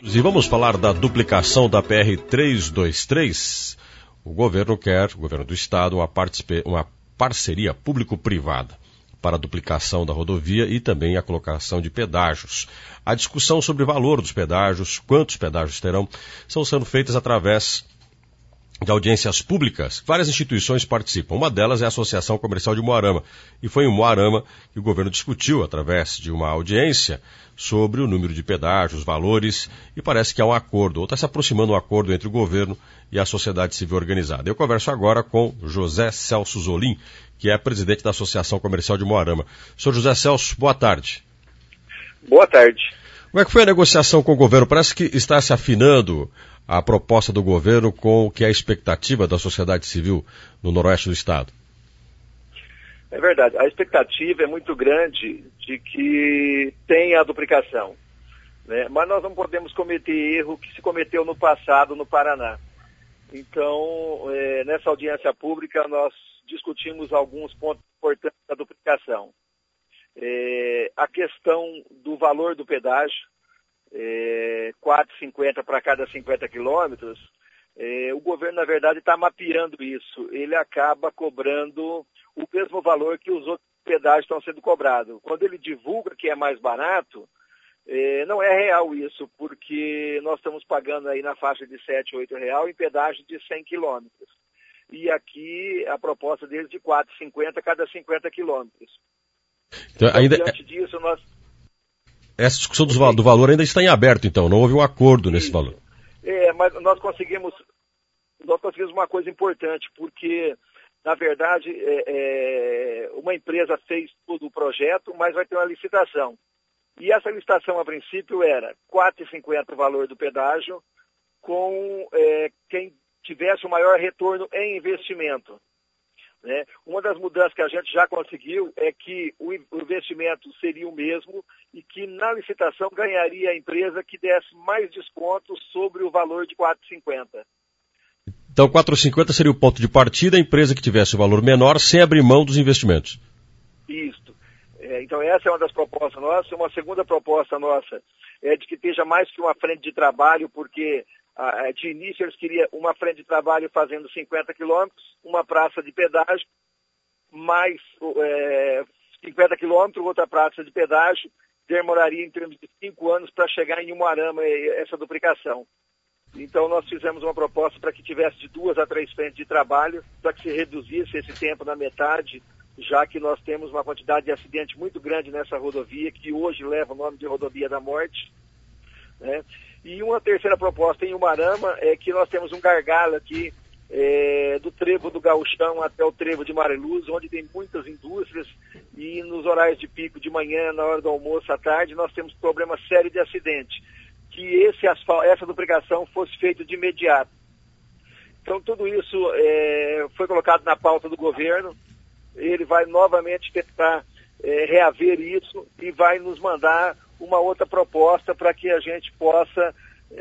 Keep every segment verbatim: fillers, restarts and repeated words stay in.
E vamos falar da duplicação da P R trezentos e vinte e três. O governo quer, o governo do estado, uma, uma parceria público-privada para a duplicação da rodovia e também a colocação de pedágios. A discussão sobre o valor dos pedágios, quantos pedágios terão, estão sendo feitas através de audiências públicas. Várias instituições participam. Uma delas é a Associação Comercial de Umuarama. E foi em Umuarama que o governo discutiu, através de uma audiência, sobre o número de pedágios, valores, e parece que há um acordo, ou está se aproximando um acordo entre o governo e a sociedade civil organizada. Eu converso agora com José Celso Zolim, que é presidente da Associação Comercial de Umuarama. Senhor José Celso, boa tarde. Boa tarde. Como é que foi a negociação com o governo? Parece que está se afinando a proposta do governo com o que é a expectativa da sociedade civil no noroeste do estado. É verdade, a expectativa é muito grande de que tenha a duplicação, né? Mas nós não podemos cometer erro que se cometeu no passado no Paraná. Então, é, nessa audiência pública, nós discutimos alguns pontos importantes da duplicação. É, a questão do valor do pedágio, é, quatro reais e cinquenta centavos para cada cinquenta quilômetros, é, o governo, na verdade, está mapeando isso. Ele acaba cobrando o mesmo valor que os outros pedágios estão sendo cobrados. Quando ele divulga que é mais barato, é, não é real isso, porque nós estamos pagando aí na faixa de sete, oito reais em pedágio de cem quilômetros. E aqui a proposta deles de quatro reais e cinquenta centavos cada cinquenta quilômetros. Então, então, ainda... diante disso, nós... Essa discussão do, do valor ainda está em aberto, então, não houve um acordo nesse Isso. valor. É, mas nós conseguimos, nós conseguimos uma coisa importante, porque, na verdade, é, é, uma empresa fez todo o projeto, mas vai ter uma licitação. E essa licitação, a princípio, era quatro reais e cinquenta centavos o valor do pedágio, com é, quem tivesse o maior retorno em investimento. Né? Uma das mudanças que a gente já conseguiu é que o investimento seria o mesmo e que na licitação ganharia a empresa que desse mais desconto sobre o valor de quatro reais e cinquenta centavos. Então quatro reais e cinquenta centavos seria o ponto de partida, a empresa que tivesse o valor menor sem abrir mão dos investimentos. Isso. É, então essa é uma das propostas nossas. Uma segunda proposta nossa é de que esteja mais que uma frente de trabalho, porque de início eles queriam uma frente de trabalho fazendo cinquenta quilômetros, uma praça de pedágio, mais é, cinquenta quilômetros, outra praça de pedágio, demoraria em termos de cinco anos para chegar em Umuarama essa duplicação. Então nós fizemos uma proposta para que tivesse de duas a três frentes de trabalho, para que se reduzisse esse tempo na metade, já que nós temos uma quantidade de acidente muito grande nessa rodovia, que hoje leva o nome de Rodovia da Morte, né? E uma terceira proposta em Umuarama é que nós temos um gargalo aqui é, do trevo do Gauchão até o trevo de Mareluz, onde tem muitas indústrias e nos horários de pico de manhã, na hora do almoço, à tarde, nós temos problema sério de acidente. Que esse asfal- essa duplicação fosse feita de imediato. Então tudo isso é, foi colocado na pauta do governo, ele vai novamente tentar é, reaver isso e vai nos mandar uma outra proposta para que a gente possa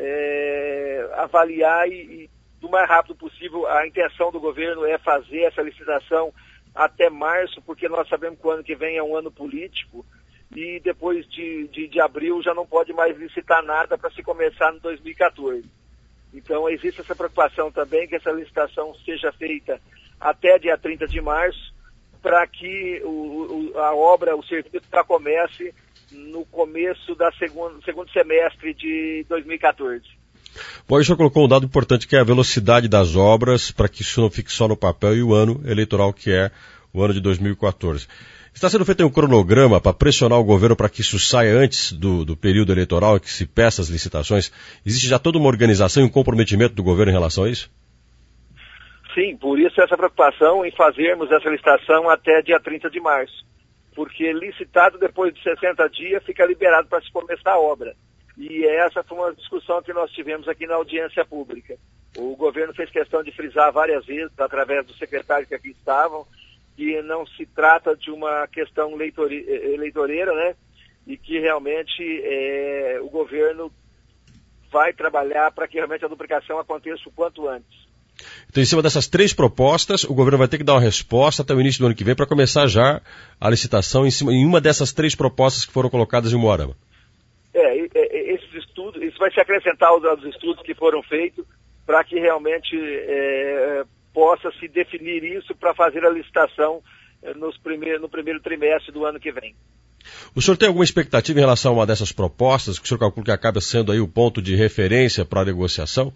é, avaliar e, e, do mais rápido possível, a intenção do governo é fazer essa licitação até março, porque nós sabemos que o ano que vem é um ano político e depois de, de, de abril já não pode mais licitar nada para se começar no dois mil e quatorze. Então existe essa preocupação também que essa licitação seja feita até dia trinta de março, para que o, o, a obra, o serviço já comece no começo do segundo, segundo semestre de dois mil e quatorze. Bom, o senhor colocou um dado importante que é a velocidade das obras, para que isso não fique só no papel, e o ano eleitoral que é o ano de dois mil e quatorze. Está sendo feito um cronograma para pressionar o governo para que isso saia antes do, do período eleitoral, que se peça as licitações? Existe já toda uma organização e um comprometimento do governo em relação a isso? Sim, por isso essa preocupação em fazermos essa licitação até dia trinta de março. Porque licitado depois de sessenta dias fica liberado para se começar a obra. E essa foi uma discussão que nós tivemos aqui na audiência pública. O governo fez questão de frisar várias vezes, através dos secretários que aqui estavam, que não se trata de uma questão eleitoreira, né? E que realmente é, o governo vai trabalhar para que realmente a duplicação aconteça o quanto antes. Então, em cima dessas três propostas, o governo vai ter que dar uma resposta até o início do ano que vem para começar já a licitação em, cima, em uma dessas três propostas que foram colocadas em Umuarama. É, esses estudos estudos, isso vai se acrescentar aos, aos estudos que foram feitos para que realmente é, possa se definir isso para fazer a licitação é, nos primeir, no primeiro trimestre do ano que vem. O senhor tem alguma expectativa em relação a uma dessas propostas, que o senhor calcula que acaba sendo aí o ponto de referência para a negociação?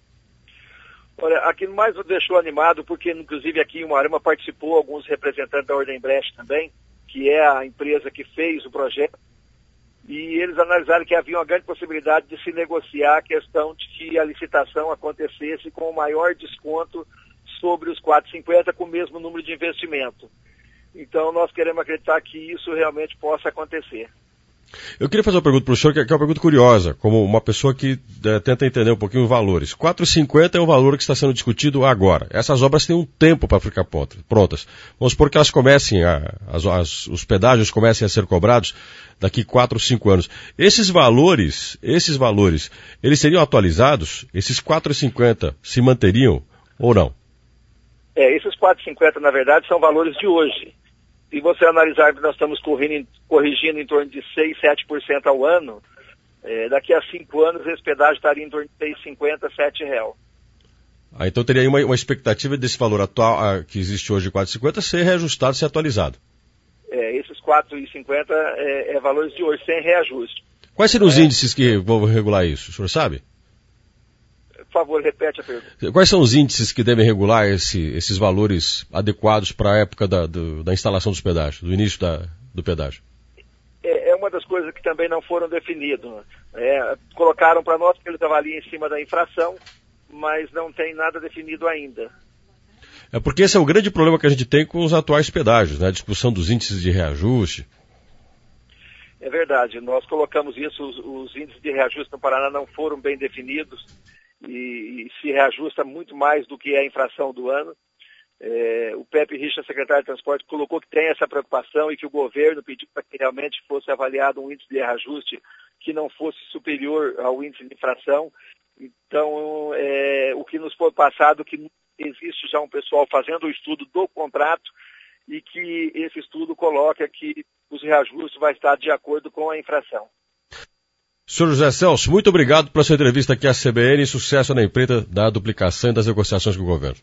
Olha, aqui mais nos deixou animado, porque inclusive aqui em Umuarama participou alguns representantes da Ordem Brecht também, que é a empresa que fez o projeto, e eles analisaram que havia uma grande possibilidade de se negociar a questão de que a licitação acontecesse com o maior desconto sobre os quatrocentos e cinquenta com o mesmo número de investimento. Então nós queremos acreditar que isso realmente possa acontecer. Eu queria fazer uma pergunta para o senhor, que é uma pergunta curiosa, como uma pessoa que é, tenta entender um pouquinho os valores. quatrocentos e cinquenta é o valor que está sendo discutido agora. Essas obras têm um tempo para ficar prontas. Vamos supor que elas comecem, a, as, as, os pedágios comecem a ser cobrados daqui quatro ou cinco anos. Esses valores, esses valores, eles seriam atualizados? Esses quatrocentos e cinquenta se manteriam ou não? É, esses quatrocentos e cinquenta, na verdade, são valores de hoje. Se você analisar que nós estamos corrigindo, corrigindo em torno de seis, sete por cento ao ano, é, daqui a cinco anos esse pedágio estaria em torno de seis reais e cinquenta centavos, sete reais. Ah, então teria aí uma, uma expectativa desse valor atual ah, que existe hoje de quatrocentos e cinquenta ser reajustado, ser atualizado. É, esses quatrocentos e cinquenta é, é valores de hoje, sem reajuste. Quais seriam os é, índices que vão regular isso? O senhor sabe? Por favor, repete a pergunta. Quais são os índices que devem regular esse, esses valores adequados para a época da, do, da instalação dos pedágios, do início da, do pedágio? É, é uma das coisas que também não foram definidas. É, colocaram para nós que eles avaliam em cima da infração, mas não tem nada definido ainda. É porque esse é o grande problema que a gente tem com os atuais pedágios, né? A discussão dos índices de reajuste. É verdade, nós colocamos isso, os, os índices de reajuste no Paraná não foram bem definidos, e, e se reajusta muito mais do que é a infração do ano. É, o Pepe Richa, secretário de Transporte, colocou que tem essa preocupação e que o governo pediu para que realmente fosse avaliado um índice de reajuste que não fosse superior ao índice de infração. Então, é, o que nos foi passado, que existe já um pessoal fazendo o estudo do contrato e que esse estudo coloca que os reajustes vão estar de acordo com a infração. senhor José Celso, muito obrigado pela sua entrevista aqui à C B N e sucesso na empreita da duplicação e das negociações com o governo.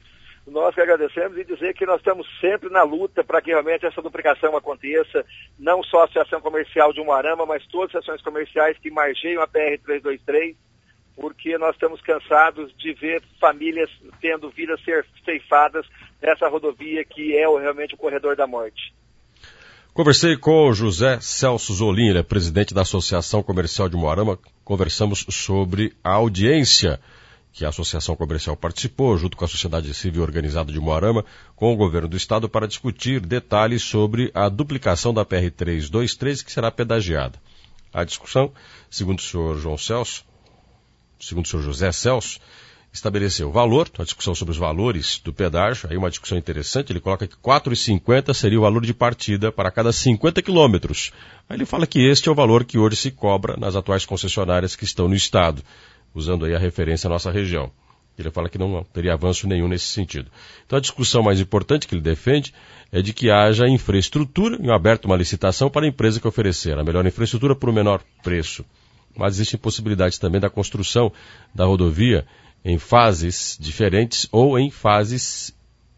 Nós que agradecemos e dizer que nós estamos sempre na luta para que realmente essa duplicação aconteça, não só a Associação Comercial de Umuarama, mas todas as ações comerciais que margeiam a P R trezentos e vinte e três, porque nós estamos cansados de ver famílias tendo vidas ceifadas nessa rodovia que é realmente o corredor da morte. Conversei com o José Celso Zolim, ele é presidente da Associação Comercial de Umuarama. Conversamos sobre a audiência que a Associação Comercial participou, junto com a Sociedade Civil Organizada de Umuarama, com o governo do estado, para discutir detalhes sobre a duplicação da P R trezentos e vinte e três, que será pedagiada. A discussão, segundo o senhor João Celso, segundo o senhor José Celso, estabeleceu o valor, a discussão sobre os valores do pedágio, aí uma discussão interessante, ele coloca que quatro reais e cinquenta centavos seria o valor de partida para cada cinquenta quilômetros. Aí ele fala que este é o valor que hoje se cobra nas atuais concessionárias que estão no estado, usando aí a referência à nossa região. Ele fala que não teria avanço nenhum nesse sentido. Então a discussão mais importante que ele defende é de que haja infraestrutura, e aberta uma licitação para a empresa que oferecer a melhor infraestrutura por um menor preço. Mas existem possibilidades também da construção da rodovia em fases diferentes ou em fases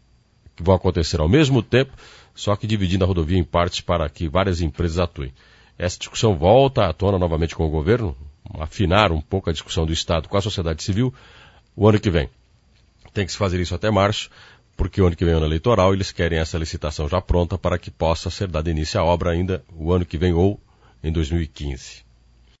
que vão acontecer ao mesmo tempo, só que dividindo a rodovia em partes para que várias empresas atuem. Essa discussão volta à tona novamente com o governo, afinar um pouco a discussão do Estado com a sociedade civil o ano que vem. Tem que se fazer isso até março, porque o ano que vem é ano eleitoral e eles querem essa licitação já pronta para que possa ser dada início à obra ainda o ano que vem ou em dois mil e quinze.